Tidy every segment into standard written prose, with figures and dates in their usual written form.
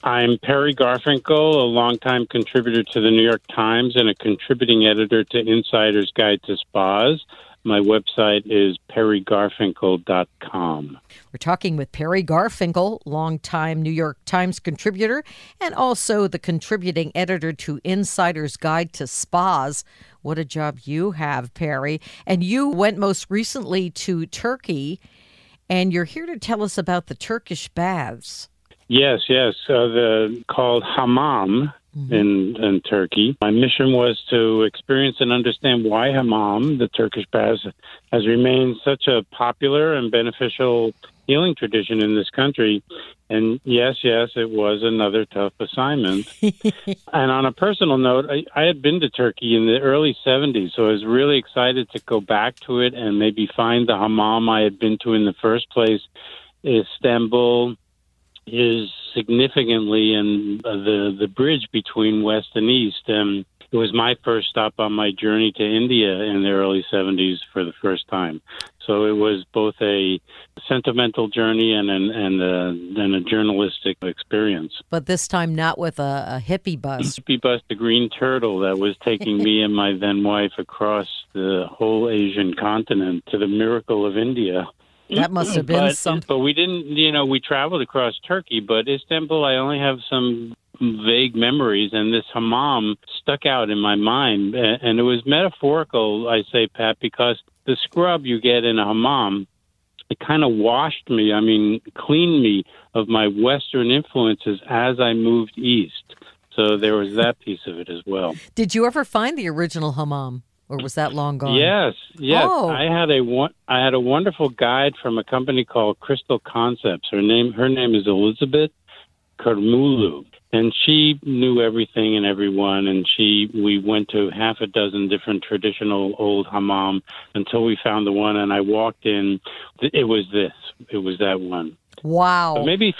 I'm Perry Garfinkel, a longtime contributor to the New York Times and a contributing editor to Insider's Guide to Spas. My website is perrygarfinkel.com. We're talking with Perry Garfinkel, longtime New York Times contributor and also the contributing editor to Insider's Guide to Spas. What a job you have, Perry. And you went most recently to Turkey, and you're here to tell us about the Turkish baths. Yes. Called hammam in Turkey. My mission was to experience and understand why hammam, the Turkish baths, has remained such a popular and beneficial healing tradition in this country. And yes, it was another tough assignment. And on a personal note, I had been to Turkey in the early 70s, so I was really excited to go back to it and maybe find the hammam I had been to in the first place. Istanbul is significantly in the bridge between West and East. And it was my first stop on my journey to India in the early 70s for the first time. So it was both a sentimental journey and a journalistic experience. But this time not with a hippie bus. Hippie bus, the Green Turtle, that was taking me and my then wife across the whole Asian continent to the miracle of India. That must have been something. But we didn't, we traveled across Turkey, but Istanbul, I only have some vague memories, and this hammam stuck out in my mind. And it was metaphorical, I say, Pat, because the scrub you get in a hammam, it kind of cleaned me of my Western influences as I moved east. So there was that piece of it as well. Did you ever find the original hammam? Or was that long gone? Yes. Oh. I had a wonderful guide from a company called Crystal Concepts. Her name is Elizabeth Karmulu, and she knew everything and everyone. And we went to half a dozen different traditional old hammam until we found the one. And I walked in. It was that one. Wow. But maybe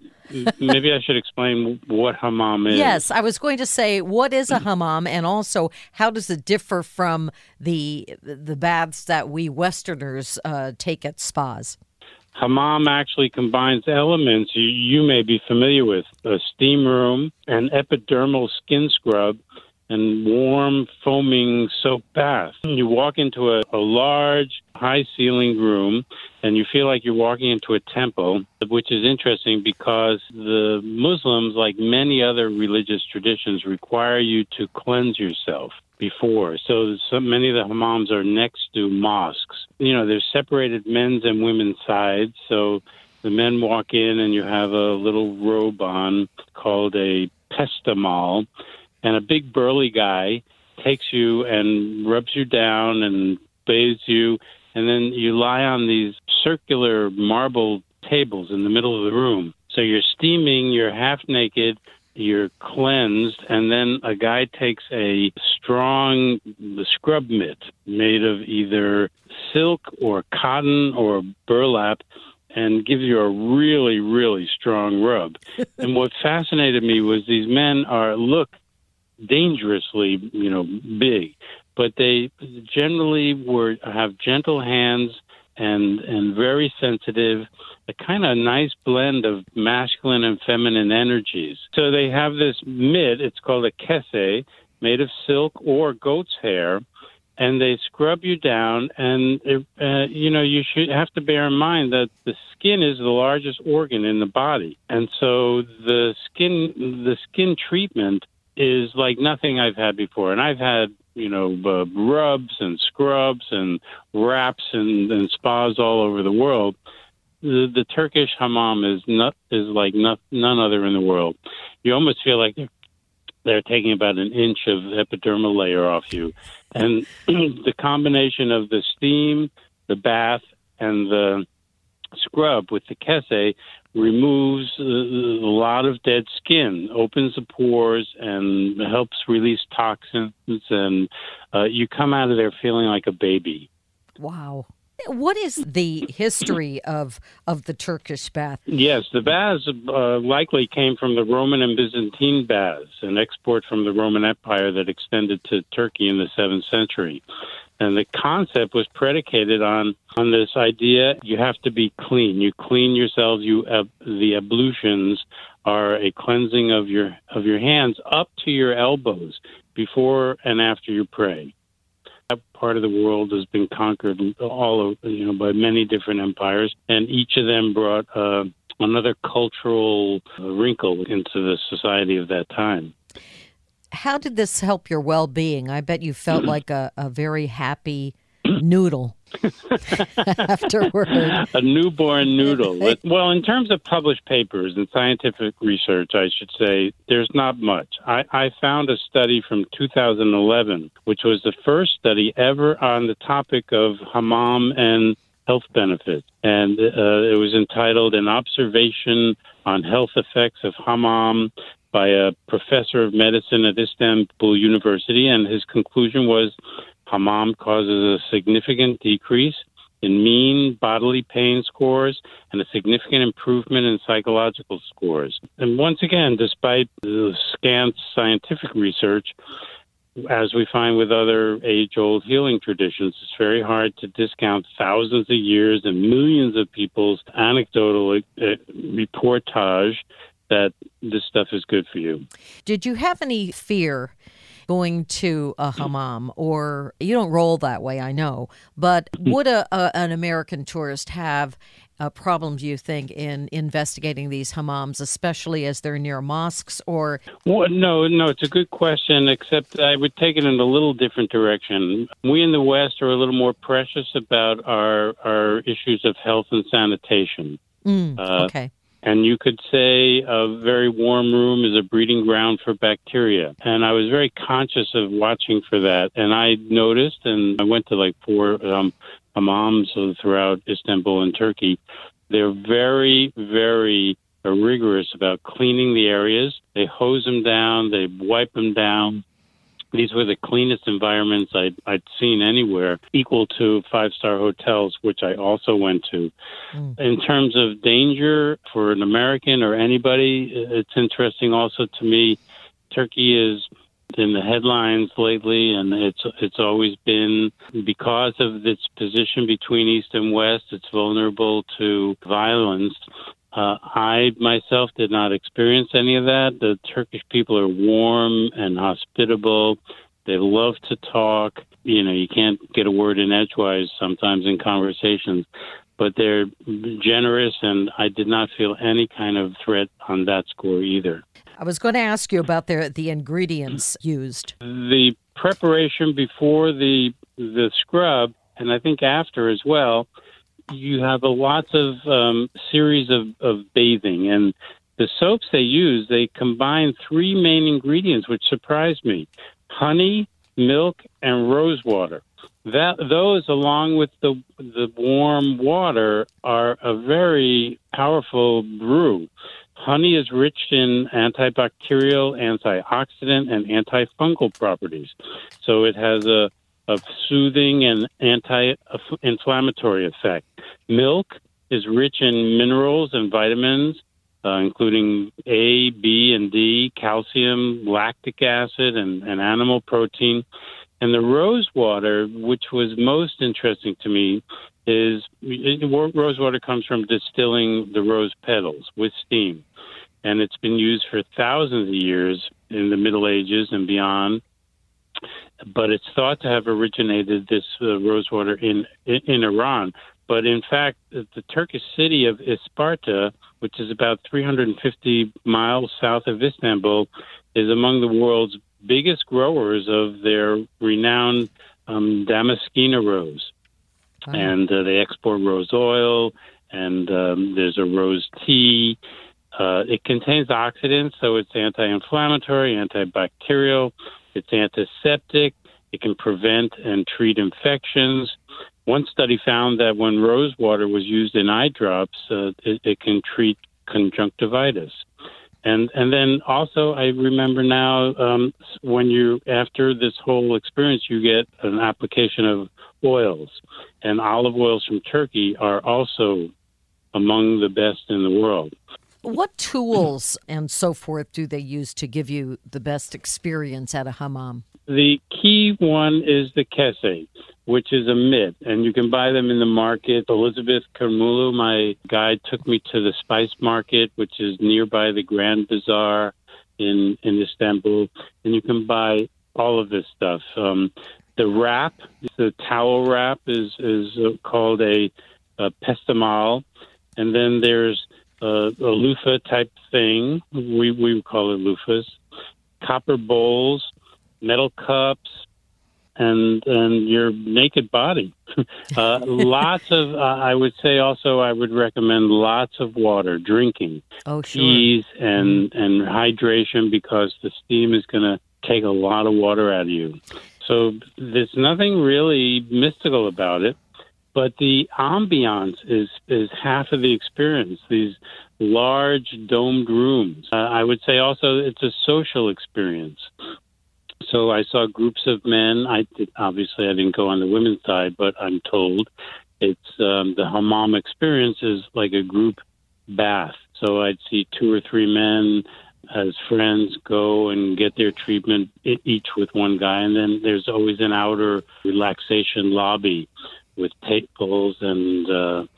I should explain what hammam is. Yes, I was going to say, what is a hammam, and also how does it differ from the baths that we Westerners take at spas? Hammam actually combines elements you may be familiar with: a steam room, an epidermal skin scrub, and warm foaming soap bath. You walk into a large, high-ceilinged room, and you feel like you're walking into a temple, which is interesting because the Muslims, like many other religious traditions, require you to cleanse yourself before. So many of the hammams are next to mosques. There's separated men's and women's sides, so the men walk in and you have a little robe on called a pestamal, and a big burly guy takes you and rubs you down and bathes you, and then you lie on these circular marble tables in the middle of the room. So you're steaming, you're half naked, you're cleansed, and then a guy takes a strong scrub mitt made of either silk or cotton or burlap and gives you a really, really strong rub. And what fascinated me was these men look dangerously, big, but they generally have gentle hands and very sensitive, a kind of nice blend of masculine and feminine energies. So they have this mitt, it's called a kese, made of silk or goat's hair, and they scrub you down, and you should have to bear in mind that the skin is the largest organ in the body, and so the skin treatment is like nothing I've had before. And I've had, rubs and scrubs and wraps and spas all over the world. The Turkish hammam is like none other in the world. You almost feel like they're taking about an inch of epidermal layer off you. And the combination of the steam, the bath, and the scrub with the kese removes a lot of dead skin, opens the pores, and helps release toxins, and you come out of there feeling like a baby. Wow. What is the history of the Turkish bath? Yes, the baths likely came from the Roman and Byzantine baths, an export from the Roman Empire that extended to Turkey in the 7th century. And the concept was predicated on this idea you have to be clean. You clean yourselves. The ablutions are a cleansing of your hands up to your elbows before and after you pray. That part of the world has been conquered all over, by many different empires, and each of them brought another cultural wrinkle into the society of that time. How did this help your well-being? I bet you felt like a very happy noodle afterward. A newborn noodle. Well, in terms of published papers and scientific research, I should say there's not much. I found a study from 2011, which was the first study ever on the topic of hammam and health benefits. And it was entitled An Observation on Health Effects of Hammam by a professor of medicine at Istanbul University. And his conclusion was hammam causes a significant decrease in mean bodily pain scores and a significant improvement in psychological scores. And once again, despite the scant scientific research, as we find with other age-old healing traditions, it's very hard to discount thousands of years and millions of people's anecdotal reportage that this stuff is good for you. Did you have any fear going to a hammam? Or you don't roll that way, I know, but would an American tourist have problems, you think, in investigating these hammams, especially as they're near mosques? Or no, it's a good question, except I would take it in a little different direction. We in the West are a little more precious about our issues of health and sanitation. Okay. And you could say a very warm room is a breeding ground for bacteria. And I was very conscious of watching for that. And I noticed, and I went to like 4 hammams throughout Istanbul and Turkey. They're very, very rigorous about cleaning the areas. They hose them down. They wipe them down. These were the cleanest environments I'd seen anywhere, equal to 5-star hotels, which I also went to. In terms of danger for an American or anybody, it's interesting also to me. Turkey is in the headlines lately, and it's always been, because of its position between East and West, it's vulnerable to violence. I myself did not experience any of that. The Turkish people are warm and hospitable. They love to talk. You can't get a word in edgewise sometimes in conversations, but they're generous, and I did not feel any kind of threat on that score either. I was going to ask you about the ingredients used. The preparation before the scrub, and I think after as well, you have lots of series of bathing. And the soaps they use, they combine 3 main ingredients, which surprised me: honey, milk, and rose water. Those, along with the warm water, are a very powerful brew. Honey is rich in antibacterial, antioxidant, and antifungal properties. So it has a soothing and anti-inflammatory effect. Milk is rich in minerals and vitamins, including A, B, and D, calcium, lactic acid, and animal protein. And the rose water, which was most interesting to me, is rose water comes from distilling the rose petals with steam. And it's been used for thousands of years in the Middle Ages and beyond. But it's thought to have originated, this rose water, in Iran. But in fact, the Turkish city of Isparta, which is about 350 miles south of Istanbul, is among the world's biggest growers of their renowned Damascena rose. Oh. And they export rose oil, and there's a rose tea. It contains oxidants, so it's anti-inflammatory, antibacterial. It's antiseptic. It can prevent and treat infections. One study found that when rose water was used in eye drops, it can treat conjunctivitis. And then also, I remember now, when after this whole experience, you get an application of oils. and olive oils from Turkey are also among the best in the world. What tools and so forth do they use to give you the best experience at a hammam? The key one is the kese, which is a mitt, and you can buy them in the market. Elizabeth Kermulu, my guide, took me to the spice market, which is nearby the Grand Bazaar in Istanbul, and you can buy all of this stuff. The wrap, the towel wrap, is called a pestimal, and then there's a loofah type thing. We would call it loofahs. Copper bowls, metal cups, and your naked body. Lots of, I would say also, I would recommend lots of water, drinking, teas, and hydration, because the steam is going to take a lot of water out of you. So there's nothing really mystical about it, but the ambiance is half of the experience. These large domed rooms. I would say also it's a social experience. So I saw groups of men. Obviously, I didn't go on the women's side, but I'm told it's the hammam experience is like a group bath. So I'd see 2 or 3 men as friends go and get their treatment, each with one guy. And then there's always an outer relaxation lobby with tables and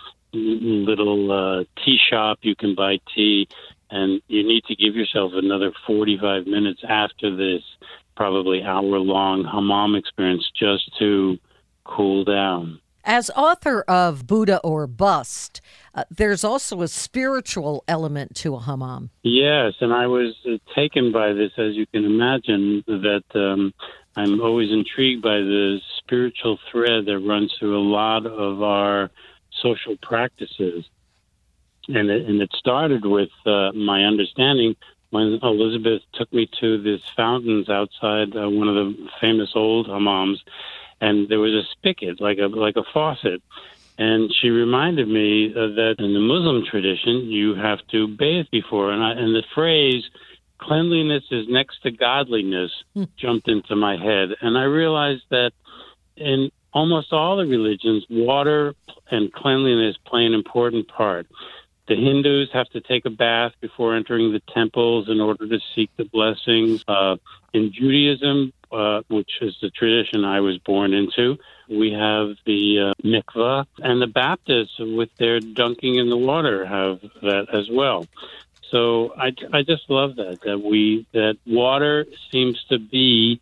little tea shop. You can buy tea, and you need to give yourself another 45 minutes after this probably hour-long hammam experience just to cool down. As author of Buddha or Bust, there's also a spiritual element to a hammam. Yes, and I was taken by this, as you can imagine, that I'm always intrigued by the spiritual thread that runs through a lot of our social practices. And it started with my understanding when Elizabeth took me to these fountains outside one of the famous old hammams, and there was a spigot, like a faucet. And she reminded me that in the Muslim tradition, you have to bathe before. And the phrase, cleanliness is next to godliness, jumped into my head. And I realized that in almost all the religions, water and cleanliness play an important part. The Hindus have to take a bath before entering the temples in order to seek the blessings. In Judaism, which is the tradition I was born into, we have the mikvah, and the Baptists, with their dunking in the water, have that as well. So I just love that water seems to be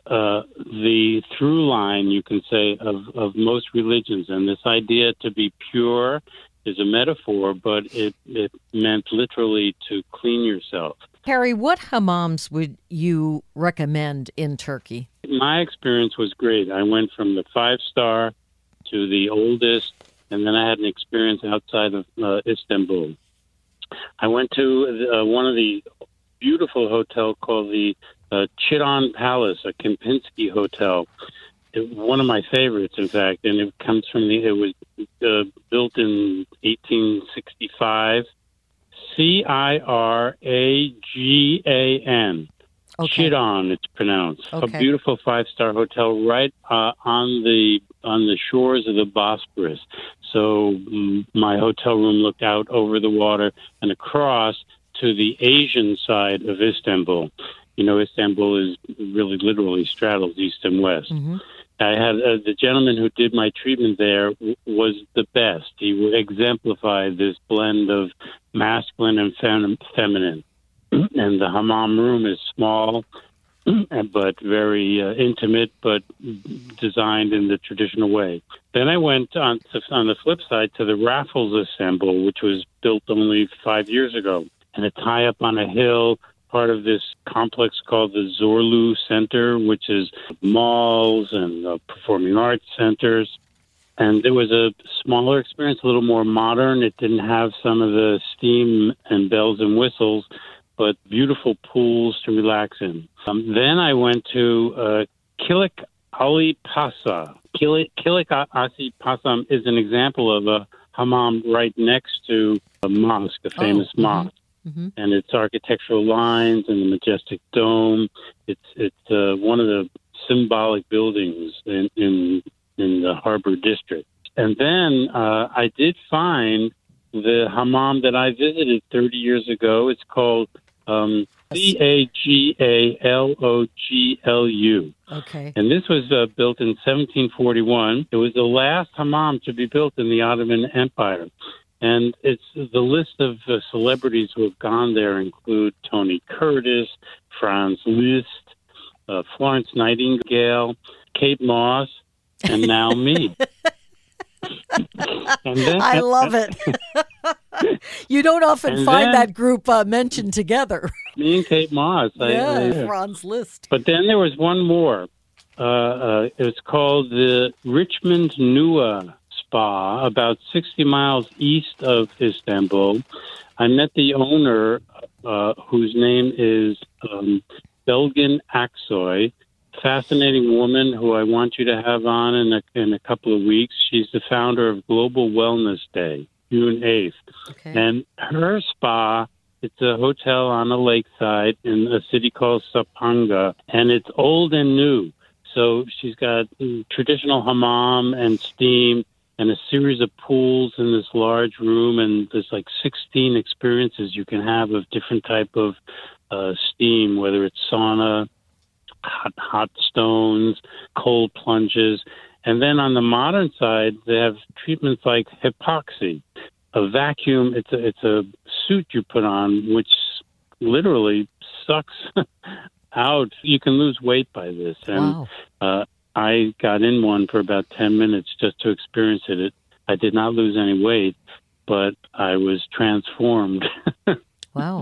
the through line, you can say, of most religions, and this idea to be pure is a metaphor, but it meant literally to clean yourself. Harry, what hammams would you recommend in Turkey? My experience was great. I went from the 5-star to the oldest, and then I had an experience outside of Istanbul. I went to one of the beautiful hotels called the Chiron Palace, a Kempinski hotel. One of my favorites, in fact, and it comes from it was built in 1865. Ciragan. Okay. Chiron, it's pronounced. Okay. A beautiful 5-star hotel right on the shores of the Bosporus. So my hotel room looked out over the water and across to the Asian side of Istanbul. You know, Istanbul is really literally straddles east and west. Mm-hmm. I had the gentleman who did my treatment there was the best. He exemplified this blend of masculine and feminine. And the hammam room is small, but very intimate, but designed in the traditional way. Then I went on the flip side to the Raffles Istanbul, which was built only 5 years ago. And it's high up on a hill, part of this complex called the Zorlu Center, which is malls and performing arts centers. And it was a smaller experience, a little more modern. It didn't have some of the steam and bells and whistles, but beautiful pools to relax in. Then I went to Kilik Ali Pasa. Kilik Ali Pasa is an example of a hammam right next to a mosque, a famous mosque. Mm-hmm. And its architectural lines and the majestic dome. It's one of the symbolic buildings in the Harbor District. And then I did find the hammam that I visited 30 years ago. It's called Cagaloglu. Okay. And this was built in 1741. It was the last hammam to be built in the Ottoman Empire. And it's the list of celebrities who have gone there include Tony Curtis, Franz Liszt, Florence Nightingale, Kate Moss, and now me. I love it. You don't often find that group mentioned together. Me and Kate Moss. Franz Liszt. But then there was one more. It was called the Richmond Nua Spa, about 60 miles east of Istanbul. I met the owner, whose name is Belgin Aksoy. Fascinating woman who I want you to have on in a couple of weeks. She's the founder of Global Wellness Day, June 8th. Okay. And her spa, it's a hotel on a lakeside in a city called Sapanga, and it's old and new. So she's got traditional hammam and steam and a series of pools in this large room, and there's like 16 experiences you can have of different type of steam, whether it's sauna, hot stones, cold plunges. And then on the modern side, they have treatments like hypoxia, a vacuum. It's a suit you put on, which literally sucks out. You can lose weight by this. And wow. I got in one for about 10 minutes just to experience it. I did not lose any weight, but I was transformed. Wow.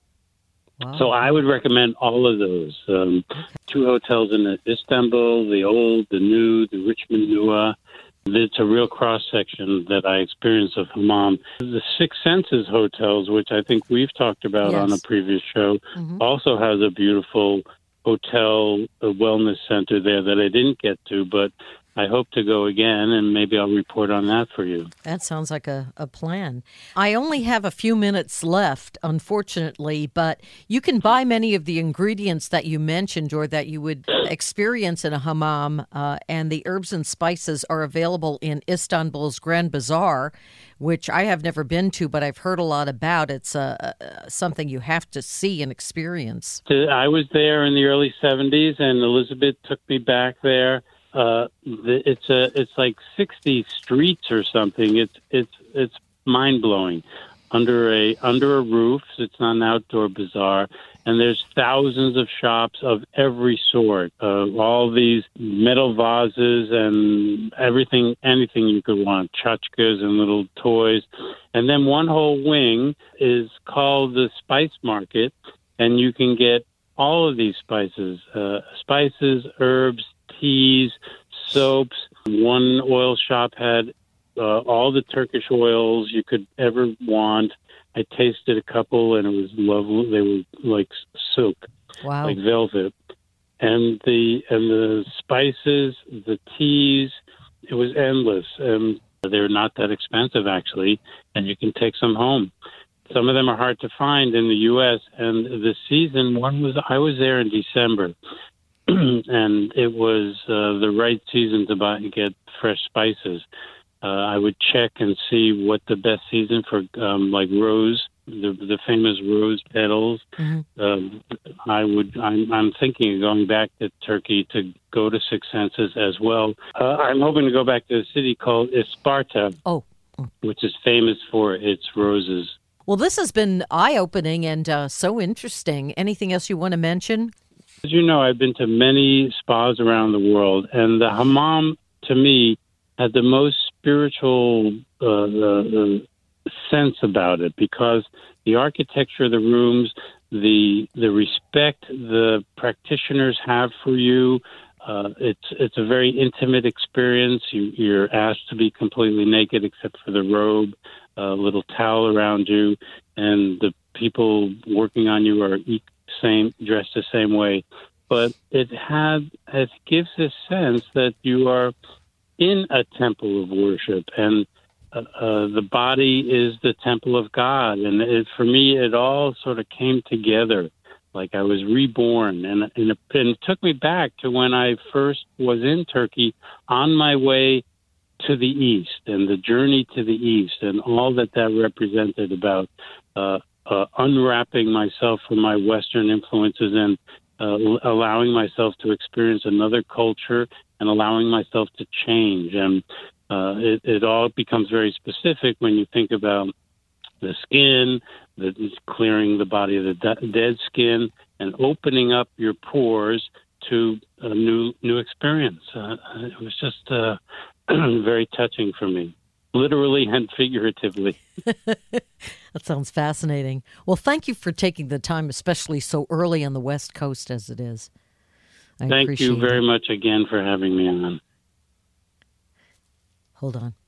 Wow. So I would recommend all of those. Two hotels in Istanbul, the old, the new, the Richmond Nua. It's a real cross-section that I experienced of hammam. The Six Senses hotels, which I think we've talked about on a previous show, also has a beautiful hotel, a wellness center there that I didn't get to, but I hope to go again, and maybe I'll report on that for you. That sounds like a plan. I only have a few minutes left, unfortunately, but you can buy many of the ingredients that you mentioned or that you would experience in a hammam, and the herbs and spices are available in Istanbul's Grand Bazaar, which I have never been to, but I've heard a lot about. It's something you have to see and experience. I was there in the early 70s, and Elizabeth took me back there. It's like 60 streets or something. It's mind blowing. Under a roof, it's not an outdoor bazaar, and there's thousands of shops of every sort. All these metal vases and anything you could want, tchotchkes and little toys. And then one whole wing is called the Spice Market, and you can get all of these spices, herbs, teas, soaps. One oil shop had all the Turkish oils you could ever want. I tasted a couple, and it was lovely. They were like silk, wow, like velvet. And the spices, the teas, it was endless. And they're not that expensive, actually, and you can take some home. Some of them are hard to find in the U.S., and the season, I was there in December, and it was the right season to get fresh spices. I would check and see what the best season for, like rose, the famous rose petals. Mm-hmm. I'm thinking of going back to Turkey to go to Six Senses as well. I'm hoping to go back to a city called Isparta, which is famous for its roses. Well, this has been eye-opening and so interesting. Anything else you want to mention? As you know, I've been to many spas around the world, and the hammam, to me, had the most spiritual sense about it, because the architecture of the rooms, the respect the practitioners have for you, it's a very intimate experience. You're asked to be completely naked except for the robe, a little towel around you, and the people working on you are dressed the same way. But it gives a sense that you are in a temple of worship, and the body is the temple of God. And for me, it all sort of came together, like I was reborn. And it took me back to when I first was in Turkey on my way to the East and the journey to the East and all that represented about unwrapping myself from my Western influences and allowing myself to experience another culture and allowing myself to change. And it all becomes very specific when you think about the skin, clearing the body of the dead skin, and opening up your pores to a new experience. It was just very touching for me, literally and figuratively. That sounds fascinating. Well, thank you for taking the time, especially so early on the West Coast as it is. Thank you very much again for having me on. Hold on.